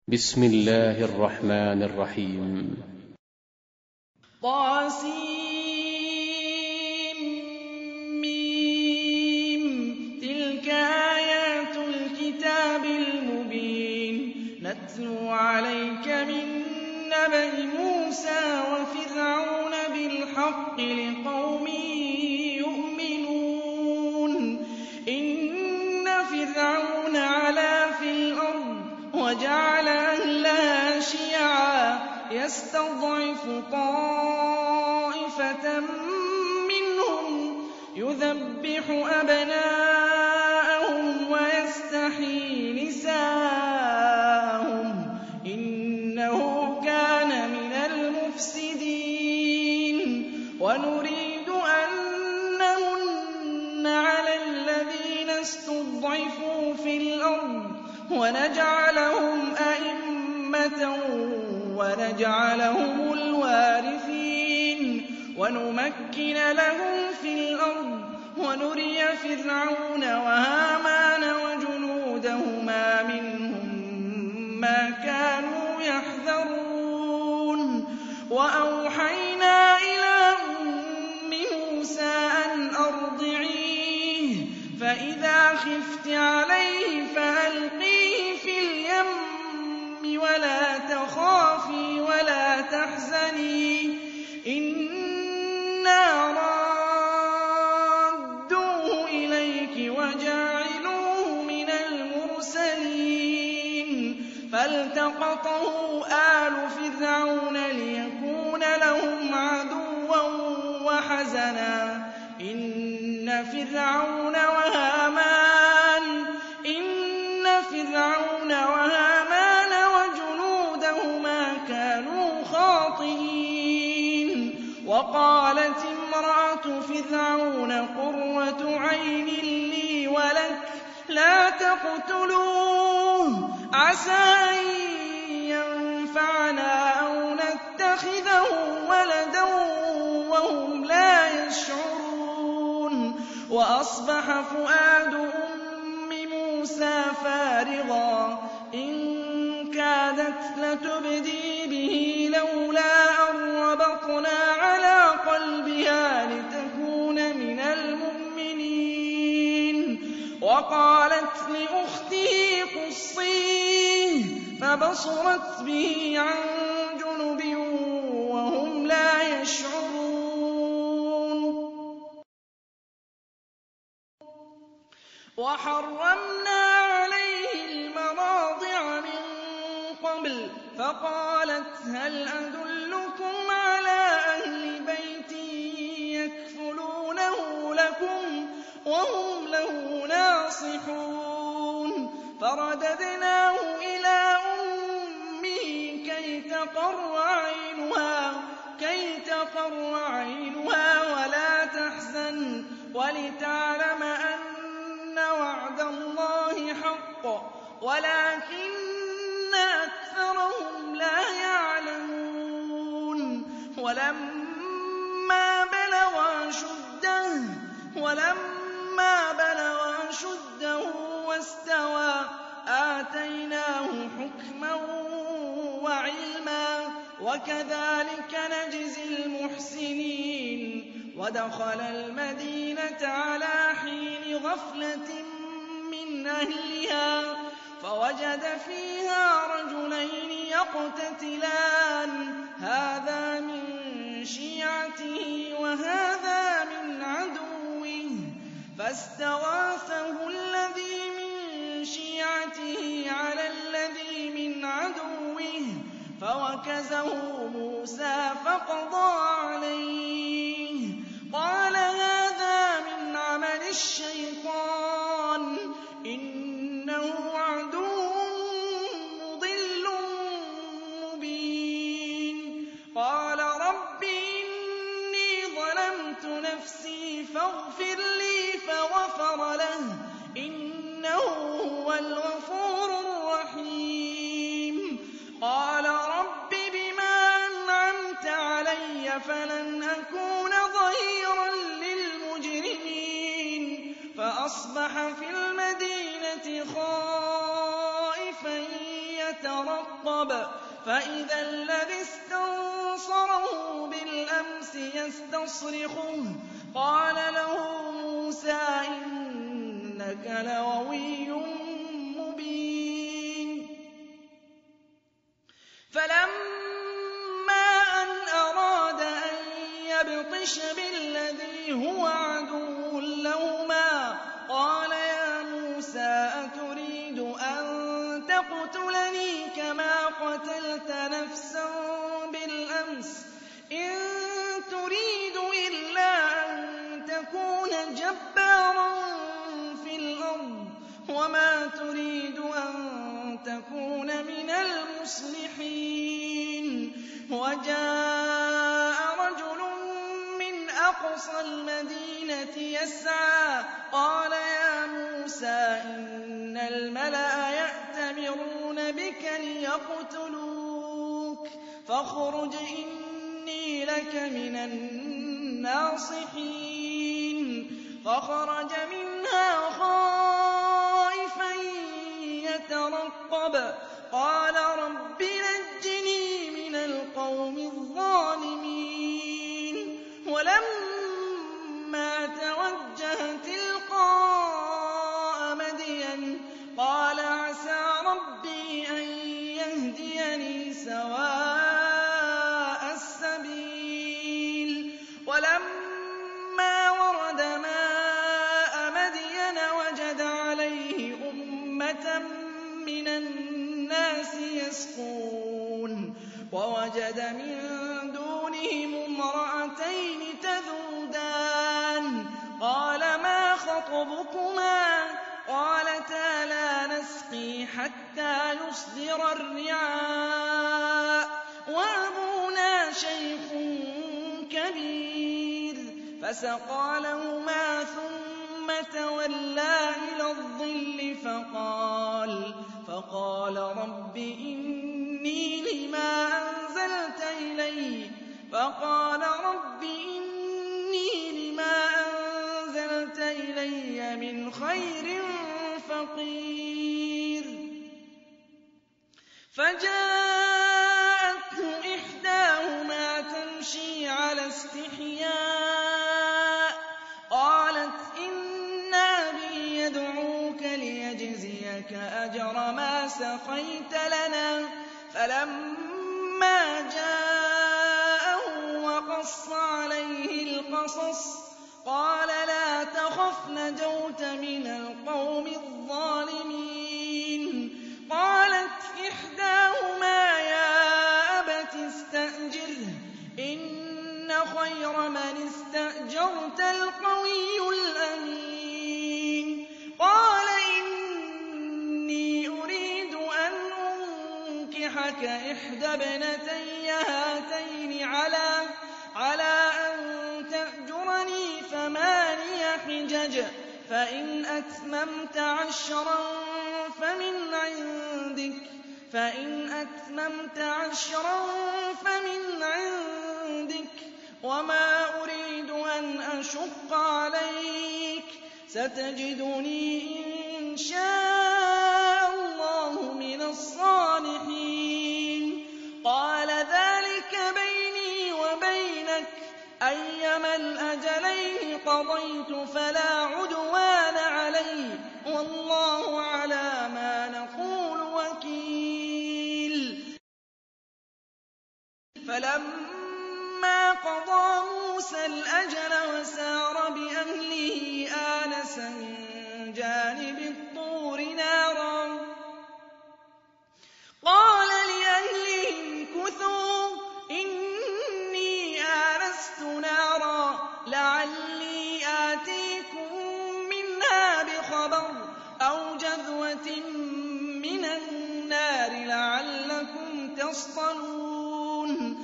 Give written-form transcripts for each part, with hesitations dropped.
بسم الله الرحمن الرحيم. طاسيم تلك آيات الكتاب المبين نتلو عليك من نبأ موسى وفرعون بالحق لقوم يؤمنون إن فرعون علا في الأرض وجعل أهلها شيعا يستضعف طائفة منهم يذبح أبناءهم ويستحيي نساءهم إنه كان من المفسدين ونريد أن نمن على الذين استضعفوا في الأرض ونجعلهم أئمة ونجعلهم الوارثين ونمكن لهم في الأرض ونري فرعون وهامان وجنودهما منهم ما كانوا يحذرون وأوحينا إلى أم موسى أن أرضعيه فإذا خفت عليه فألقيه في اليم ولا تخافي ولا تحزني إنا رادوه إليك وجاعلوه من المرسلين فالتقطه آل فرعون ليكون لهم عدوا وحزنا إن فرعون وهامان وجنودهما كانوا خاطئين وقالت امرأة فرعون قرة عين لي ولك لا تقتلوه عسى أن ينفعنا أو نتخذه ولدا وهم لا يشعرون وأصبح فؤاد أم موسى فارغا إن كادت لتبدي به لولا أن ربطنا على قلبها لتكون من المؤمنين وقالت لأخته قصيه فبصرت به عن جنب وهم لا يشعرون وحرمنا عليه المراضع من قبل فقالت هل أدلكم على أهل بيت يكفلونه لكم وهم له ناصحون فرددناه إلى أمه كي تقر عينها ولا تحزن ولتعلم أن وعد الله حق ولكن أكثرهم لا يعلمون ولما بلغ أشده واستوى آتيناه حكما وعلما وكذلك نجزي المحسنين ودخل المدينة على حين غفلة من أهلها فوجد فيها رجلين يقتتلان هذا من شيعته وهذا من عدوه فاستغاثه الذي من شيعته على الذي من عدوه فوكزه موسى فقضى عليه قال هذا من عمل الشيطان إنه عدو مضل مبين قال رب إني ظلمت نفسي فاغفر لي فغفر له إنه هو الغفور الرحيم قال رب بما أنعمت علي فلن يترقب فإذا الذي استنصره بالأمس يستصرخه قال له موسى إنك لغوي مبين فلما أن أراد أن يبطش بالذي هو عدو لهما قال يا موسى أتريد أن تقتلني كما قتلت نفسا بالأمس إن تريد إلا أن تكون جبارا في الأرض وما تريد أن تكون من المصلحين وجاء رجل من أقصى المدينة يسعى قال يا موسى إن الملأ يأتمرون بك ليقتلوك فاخرج إني لك من الناصحين فخرج منها خائفا يترقب قال رب نجني من القوم الظالمين ولما توجه تلقاء مدين قال عسى ربي أن يهديني سواء السبيل ولما ورد ماء مدين وجد عليه أمة من الناس يسقون ووجد من دونهم امرأتين تذودان قال ما خطبكما قالتا لا نسقي حتى يصدر الرعاء وأبونا شيخ كبير فسقى لهما ثم تولى إلى الظل فقال رب إني لما أنزلت إلي من خير فقير فجاءته إحداهما تمشي على استحياء قالت إن أبي يدعوك ليجزيك أجر ما سقيت لنا فلما جاءه وقص عليه القصص قال لا تخف نجوت من القوم الظالمين قالت إحداهما يا أبت استأجره إن خير من استأجرت القوي الأمين قال إني أريد أن أنكحك إحدى ابنتي هاتين على أن تأجرني 8 حجج فإن أتممت 10 فمن عندك وما أريد أن أشق عليك ستجدني إن شاء الله من الصالحين قال ذلك بيني وبينك أيما الأجلين قضيت فلا عدوان علي والله على ما نقول وكيل فلما قضى موسى الأجل وسار بأهله آنس من جانب الطور نارا قال لأهلهم كثوا إني آنست نارا لعلي آتيكم منها بخبر أو جذوة من النار لعلكم تصطلون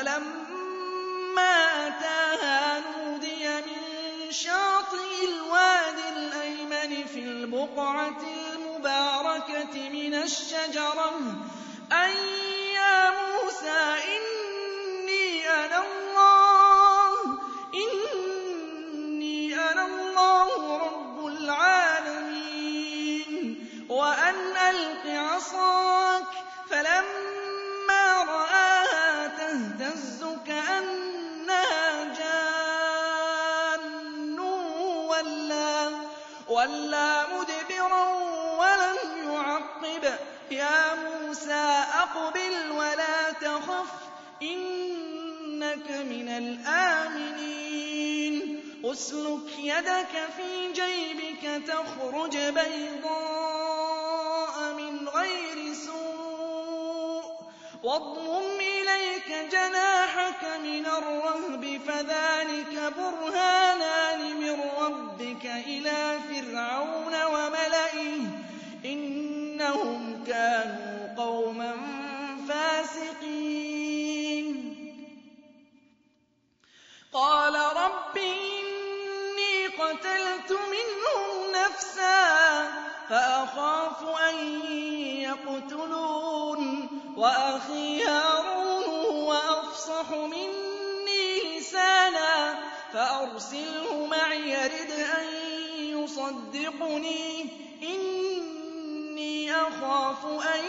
فلما أتاها نودي من شاطئ الوادي الأيمن في البقعة المباركة من الشجرة أن يا موسى إني أنا الله رب العالمين وأن ألق عصاك وَلَّىٰ مُدْبِرًا وَلَمْ يُعَقِّبْ. يَا مُوسَىٰ أَقْبِلْ وَلَا تَخَفْ إِنَّكَ مِنَ الْآمِنِينَ أُسْلُكْ يَدَكَ فِي جَيْبِكَ تَخْرُجْ بَيْضَاءَ مِنْ غَيْرِ سُوءٍ وَاضْمُمْ إِلَيْكَ جَنَاحَكَ مِنَ الرَّهْبِ فَذَٰلِكَ بُرْهَانَانِ مِن رَّبِّكَ إِلَىٰ فِرْعَوْنَ وَمَلَئِهِ إِنَّهُمْ كَانُوا قَوْمًا فَاسِقِينَ قَالَ رَبِّ إِنِّي قَتَلْتُ مِنْهُمْ نَفْسًا فَأَخَافُ أَن يَقْتُلُونِ وَأَخِي هَارُونُ هُوَ أَفْصَحُ مِنِّي لِسَانًا فَأَرْسِلْهُ مَعِيَ يَرِدْ أَن يُصَدِّقُنِي إِنِّي أَخَافُ أَن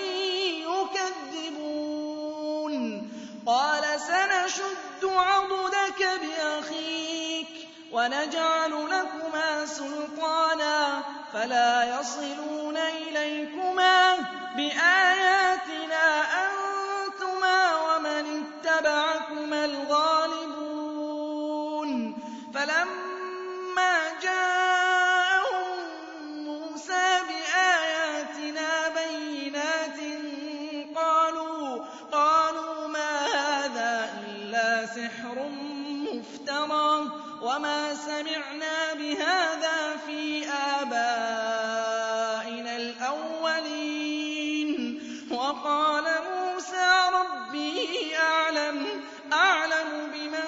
يُكَذِّبُونِ قَالَ سَنَشُدُّ عَضُدَكَ بِأَخِيكَ وَنَجْعَلُ لَكُمَا سُلْطَانًا فَلَا يَصِلُونَ إِلَيْكُمَا بِآيَاتِنَا أَنتُمَا وَمَنِ اتَّبَعَكُمَا الْغَالِبُونَ فَلَمَّا جَاءَهُم مُّوسَىٰ بِآيَاتِنَا بَيِّنَاتٍ قَالُوا مَا هَٰذَا إِلَّا سِحْرٌ مُّفْتَرًى وَمَا سَمِعْنَا بِهَٰذَا فِي آبَائِنَا الْأَوَّلِينَ وَقَالَ مُوسَىٰ رَبِّي أَعْلَمُ بِمَن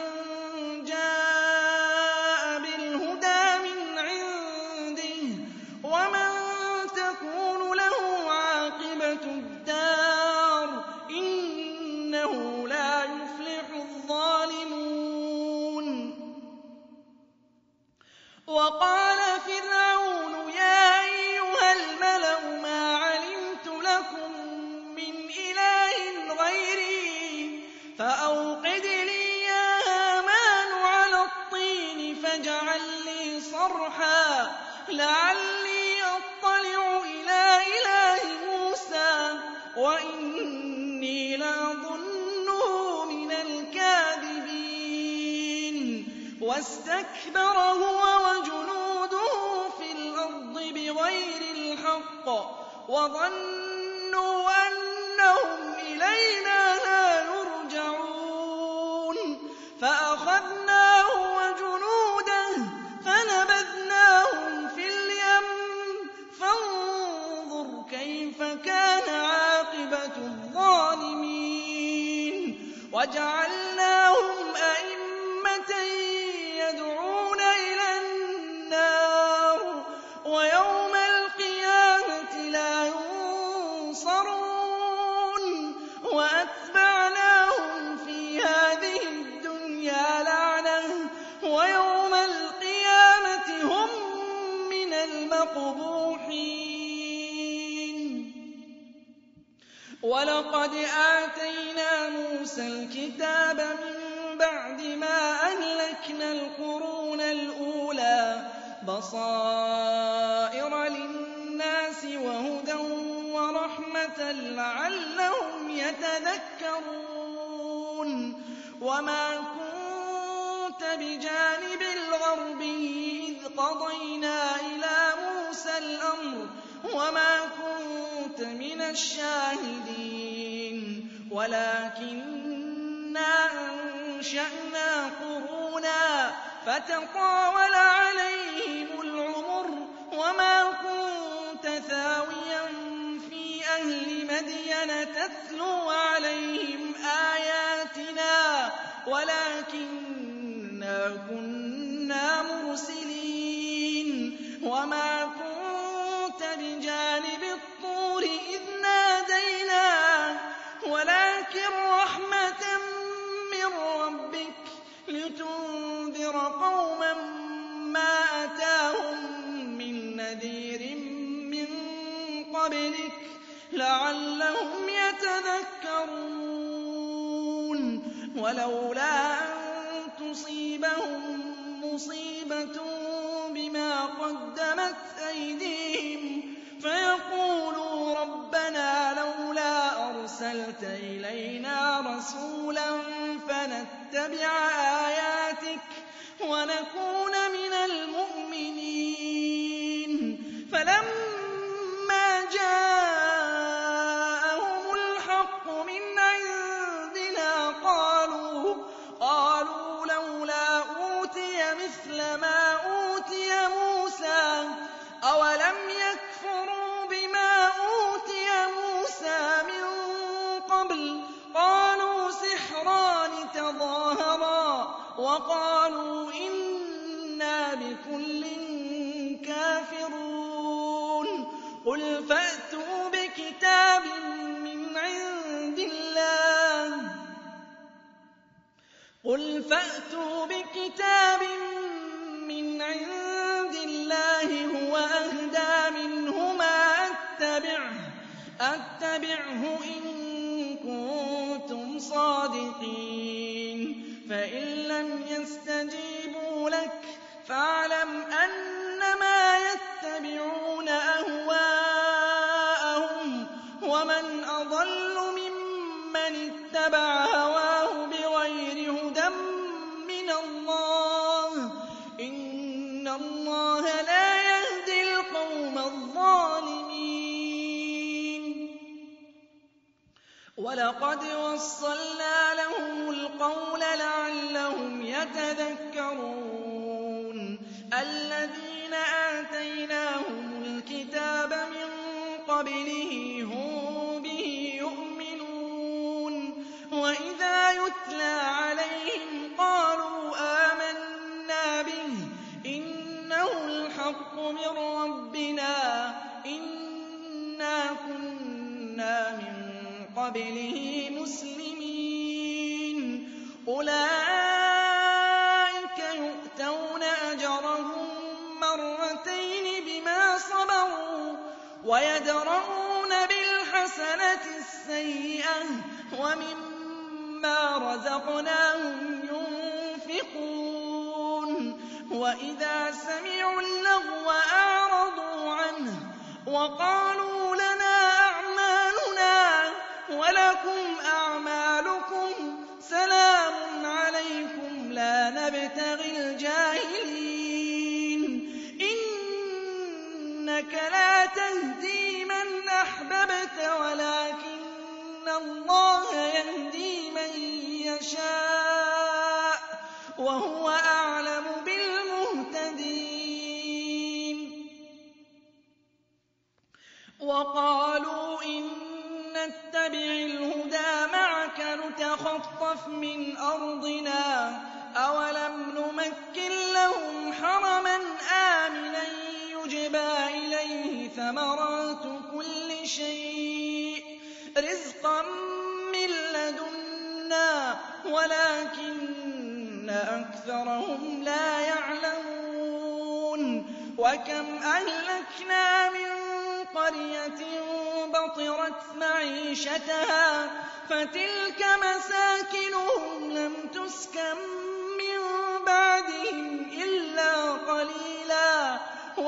جَاءَ بِالْهُدَىٰ مِنْ عِندِهِ وَمَن تَكُونُ لَهُ عَاقِبَةُ الدَّارِ ۖ إِنَّهُ لَا يُفْلِحُ الظَّالِمُونَ وَقَالَ فِرْعَوْنُ يَا أَيُّهَا الْمَلَأُ مَا عَلِمْتُ لَكُم مِّنْ إِلَٰهٍ غَيْرِي فَأَوْقِدْ لِي يَا هَامَانُ عَلَى الطِّينِ فَاجْعَل لِّي صَرْحًا لَّعَلِّي أَطَّلِعُ إِلَىٰ إِلَٰهِ مُوسَىٰ وَإِنِّي لَأَظُنُّهُ مِنَ الْكَاذِبِينَ وَاسْتَكْبَرَ هُوَ وَجُنُودُهُ فِي الْأَرْضِ بِغَيْرِ الْحَقِّ وَظَنُّوا أَنَّهُمْ إِلَيْنَا لَا يُرْجَعُونَ فَأَخَذْنَاهُ وَجُنُودَهُ فَنَبَذْنَاهُمْ فِي الْيَمِّ فَانظُرْ كَيْفَ كَانَ عَاقِبَةُ الظَّالِمِينَ وَجَعَلْنَاهُمْ أَئِمَّةً يَدْعُونَ إِلَى النَّارِ وَيَوْمَ الْقِيَامَةِ لَا يُنصَرُونَ وَأَتْبَعْنَاهُمْ فِي هَٰذِهِ الدُّنْيَا لَعْنَةً وَيَوْمَ الْقِيَامَةِ هُم مِّنَ الْمَقْبُوحِينَ وَلَقَدْ آتَيْنَا مُوسَى الْكِتَابَ مِن بَعْدِ مَا أَهْلَكْنَا الْقُرُونَ الْأُولَىٰ بَصَائِرَ لِلنَّاسِ وَهُدًى وَرَحْمَةً لَّعَلَّهُمْ يَتَذَكَّرُونَ وَمَا كُنتَ بِجَانِبِ الْغَرْبِيِّ إِذْ قَضَيْنَا إِلَىٰ مُوسَى الْأَمْرَ وَمَا كُنتَ مِنَ الشَّاهِدِينَ وَلَٰكِنَّا أَنشَأْنَا قُرُونًا فَتَطَاوَلَ عَلَيْهِمُ الْعُمُرُ وَمَا كُنتَ ثَاوِيًا فِي أَهْلِ مَدْيَنَ تَتْلُو عَلَيْهِمْ آيَاتِنَا وَلَٰكِنَّا كُنَّا مُرْسِلِينَ وَمَا كُنتَ بِجَانِبِ الطُّورِ إِذْ نَادَيْنَا وَلَٰكِن رَّحْمَةً مِّن رَّبِّكَ لِتُنذِرَ قَوْمًا مَّا أَتَاهُم مِّن نَّذِيرٍ مِّن قَبْلِكَ لَعَلَّهُمْ يَتَذَكَّرُونَ وَلَوْلَا أَن تُصِيبَهُم مُّصِيبَةٌ بِمَا بما قدمت أيديهم فيقولوا ربنا لولا أرسلت إلينا رسولا فنتبع آياتك ونكون من المؤمنين فلما جاءهم الحق من عندنا قالوا لولا أوتي مثل ما أوتي موسى أولم يكفروا بما أوتي موسى من قبل قالوا سحران تظاهرا وقالوا إنا بكل كافرون قل فأتوا بكتاب من عند الله هو أهدى منهما أتبعه إن كنتم صادقين فإن لم يستجيبوا لك فاعلم أنما يتبعون أهواءهم ومن أضل ممن اتبع هواه بغير هدى من الله إن الله لا يهدي القوم الظالمين ولقد وصلنا لهم القول لعلهم يتذكرون الذين آتيناهم الكتاب من قبله هم به يؤمنون وإذا يتلى عليهم قالوا آمنا به إنه الحق من ربنا إنا كنا من قبله مسلمين أولئك يؤتون أجرهم مرتين بما صبروا ويدرؤون بالحسنة السيئة ومما رزقناهم ينفقون وإذا سمعوا اللغو أعرضوا عنه وقالوا لنا أعمالنا ولكم أعمالكم سلام عليكم لا نبتغي الجاهلين إنك لا تهدي من أحببت ولكن الله يهدي من يشاء وهو أعلم بالمهتدين وقالوا إن نتبع الهدى معك نتخطف من أرضنا أولم نمكن لهم حرما آمنا يجبى إليه ثمرات كل شيء رزقا من لدنا ولكن أكثرهم لا يعلمون وكم أهلكنا من قرية بطرت معيشتها فتلك مساكنهم لم تسكن من بعدهم إلا قليلا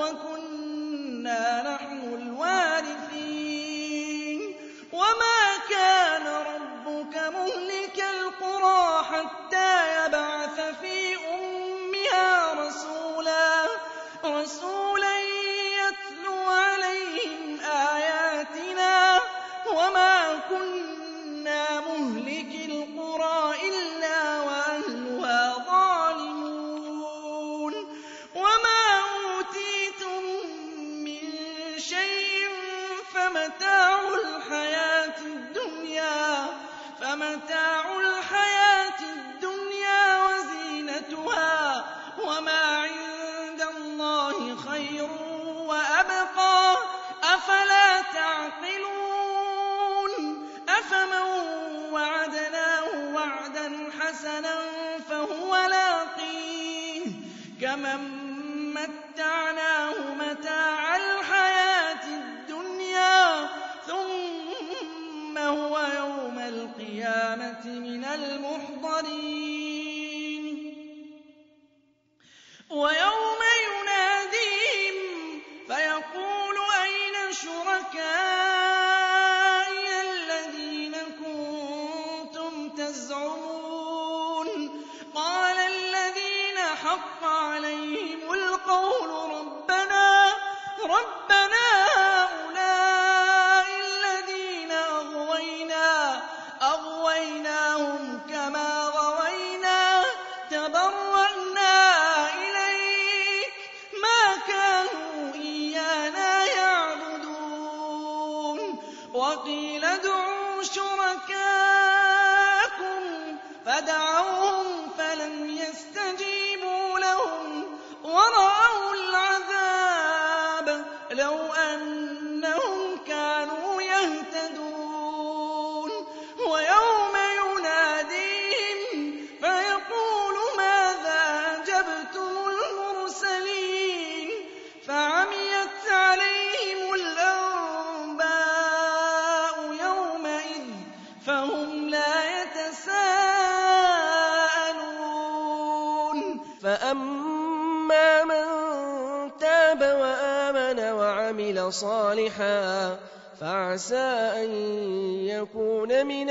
وكنا نحن الوارثين وما كان ربك مهلك القرى حتى يبعث في أمها رسولا يتلو عليهم آياتنا وما كنا مهلك القرى إلا وأهلها ظالمون وما أوتيتم من شيء فمتاع الحياة الدنيا وزينتها وما عند الله خير وأبقى أفلا تعقلون أفمن وعدناه وعدا حسنا فهو لاقيه كمن متعناه متاع الحياة الدنيا ثم هو يوم القيامة من المحضرين ويوم ينادي فدعوهم فلم يستجيبوا لهم ورأوا العذاب لو أنهم كانوا يهتدون ويوم يناديهم فيقول ماذا أجبتم المرسلين فعميت عليهم الأنباء يومئذ فهم لا يتساءلون فأما من تاب وآمن وعمل صالحا فعسى أن يكون من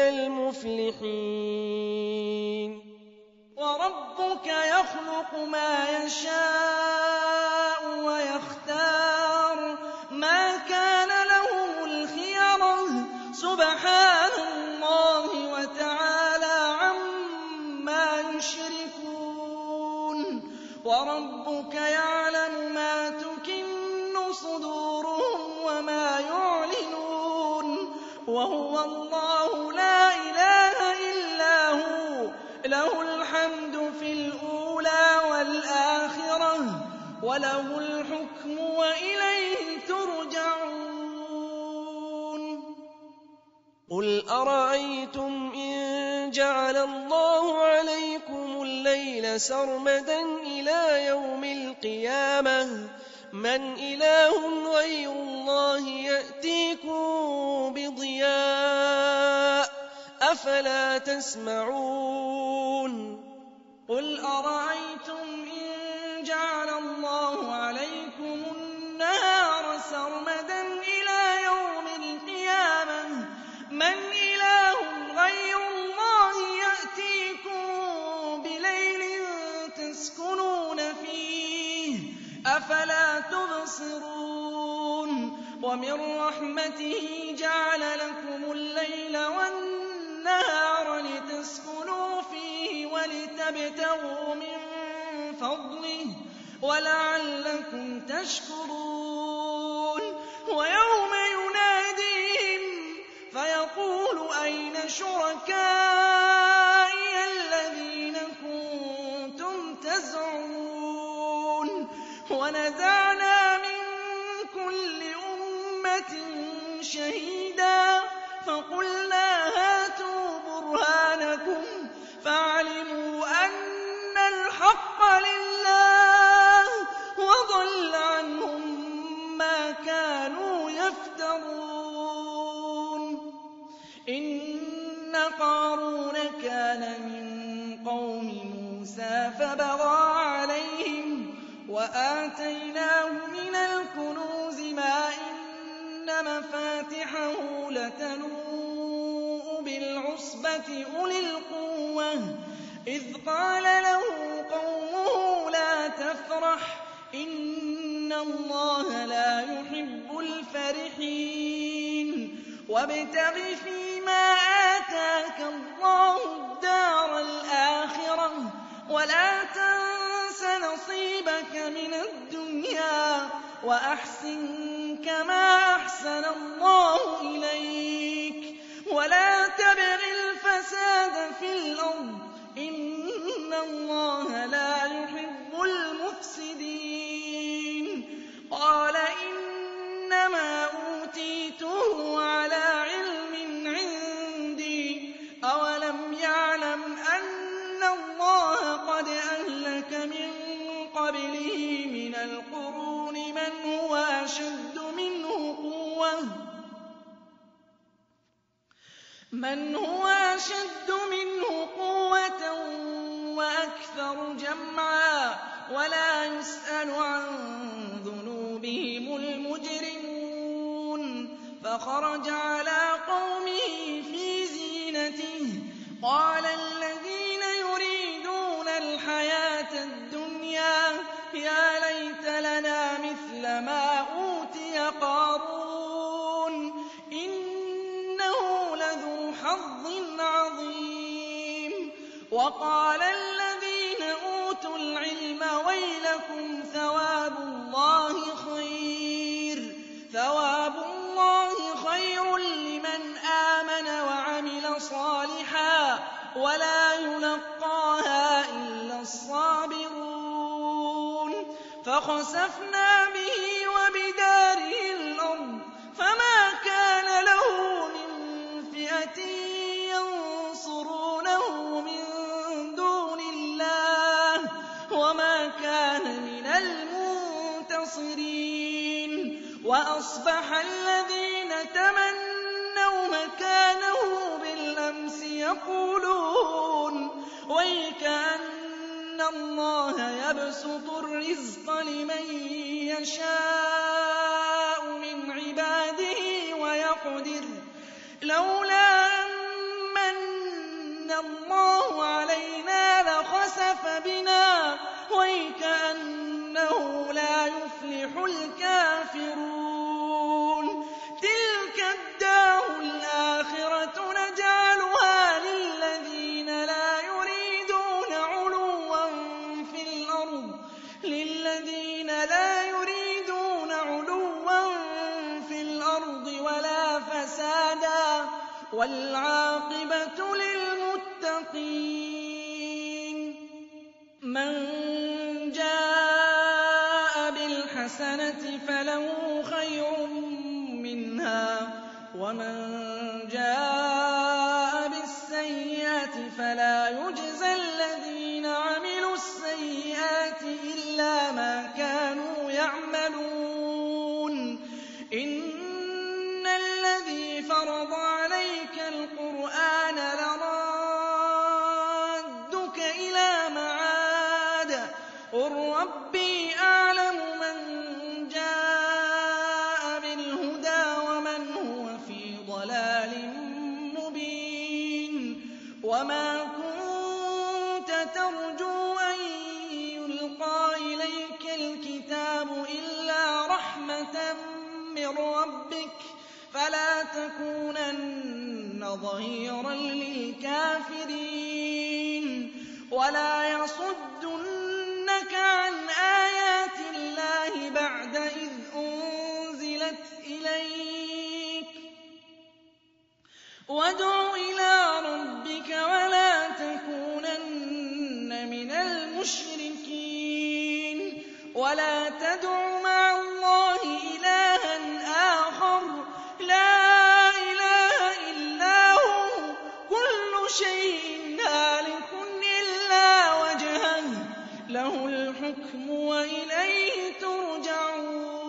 المفلحين وربك يخلق ما يشاء ويختار ما كان لهم الخيرة سبحان الله وتعالى عما يشركون وربك يعلم ما تكن صدورهم وما يعلنون وهو الله لا إله إلا هو له الحمد في الأولى والآخرة وله الحكم وإليه ترجعون قل أرأيتم إن جعل الله عليكم الليل سرمدا إلى يوم القيامة من إله غير الله يأتيكم بضياء أفلا تسمعون قل أرأيتم إن جعل الله عليكم النهار سرمدا إلى يوم القيامة من إله غير الله يأتيكم بليل تسكنون فيه أفلا تبصرون ومن رحمته جعل لكم الليل والنهار لتسكنوا فيه ولتبتغوا من فضله ولعلكم تشكرون ويوم يناديهم فيقول أين شركائي الذين كنتم تزعمون ونزعنا من كل أمة شهيدا فقلنا هاتوا برهانكم فعلموا أن الحق لله وضل عنهم ما كانوا يفترون إن قارون كان من قوم موسى فبغى عليهم وآتيناه من الكنوز ما إن مفاتحه لتنوء بالعصبة أولي القوة إذ قال له قومه لا تفرح إن الله لا يحب الفرحين وابتغ فيما آتاك الله الدار الآخرة ولا تنس نصيبك من الدنيا وأحسن كما أحسن الله إليك ولا تبغ الفساد في الأرض إن الله لا يحب المفسدين قال إنما أوتيته على علم عندي أولم يعلم أن الله قد أهلك من قبله من القرون من هو أشد منه قوة وأكثر جمعا ولا يسأل عن ذنوبهم المجرمون فخرج على قومه في زينته قال الذين يريدون الحياة الدنيا يا ليت لنا مثل ما أوتي قارون إنه لذو حظ عظيم وقال الذين أوتوا العلم ويلكم ثواب الله خير لمن آمن وعمل صالحا ولا يلقى الصَّابِرُونَ فَخَسَفْنَا بِهِ وَبِدَارِهِ الْأَرْضَ فَمَا كَانَ لَهُ مِن فِئَةٍ يَنصُرُونَهُ مِن دُونِ اللَّهِ وَمَا كَانَ مِنَ الْمُنتَصِرِينَ وَأَصْبَحَ الَّذِينَ تَمَنَّوْا مَكَانَهُ بِالْأَمْسِ يَقُولُونَ وَيْكَأَنَّ اللَّهَ يَبْسُطُ الرِّزْقَ لِمَن يَشَاءُ مِنْ عِبَادِهِ وَيَقْدِرُ لَوْلَا أَن مَّنَّ اللَّهُ عَلَيْنَا لَخَسَفَ بِنَا وَيْكَأَنَّهُ لَا يُفْلِحُ الْكَافِرُونَ تِلْكَ الدَّارُ الْآخِرَةُ نَجْعَلُهَا لِلَّذِينَ لَا يُرِيدُونَ عُلُوًّا فِي الْأَرْضِ وَلَا فَسَادًا ۚ وَالْعَاقِبَةُ لِلْمُتَّقِينَ مَن جَاءَ بِالْحَسَنَةِ فَلَهُ خَيْرٌ مِّنْهَا وَمَن جَاءَ بِالسَّيِّئَةِ فَلَا يُجْزَى الَّذِينَ عَمِلُوا السَّيِّئَاتِ إِلَّا مَا كَانُوا يَعْمَلُونَ إِنَّ الَّذِي فَرَضَ عَلَيْكَ الْقُرْآنَ لَرَادُّكَ إِلَىٰ مَعَادٍ ۚ قُل رَّبِّي أَعْلَمُ مَن جَاءَ بِالْهُدَىٰ وَمَنْ هُوَ فِي ضَلَالٍ مُّبِينٍ وَمَا كُنتَ تَرْجُو أَن يُلْقَىٰ إِلَيْكَ الْكِتَابُ إِلَّا رَحْمَةً مِّن رَّبِّكَ فَلَا تَكُونَنَّ ظَهِيرًا لِّلْكَافِرِينَ وَلَا يَصُدُّنَّكَ عَنْ آيَاتِ اللَّهِ بَعْدَ إِذْ أُنزِلَتْ إِلَيْكَ وَادْعُ إِلَىٰ رَبِّكَ وَلَا تَكُونَنَّ مِنَ الْمُشْرِكِينَ وَلَا تَدْعُ مَعَ اللَّهِ إِلَٰهًا آخَرَ لَا إِلَٰهَ إِلَّا هُوَ ۚ كُلُّ شَيْءٍ هَالِكٌ إِلَّا وَجْهَهُ ۚ لَهُ الْحُكْمُ وَإِلَيْهِ تُرْجَعُونَ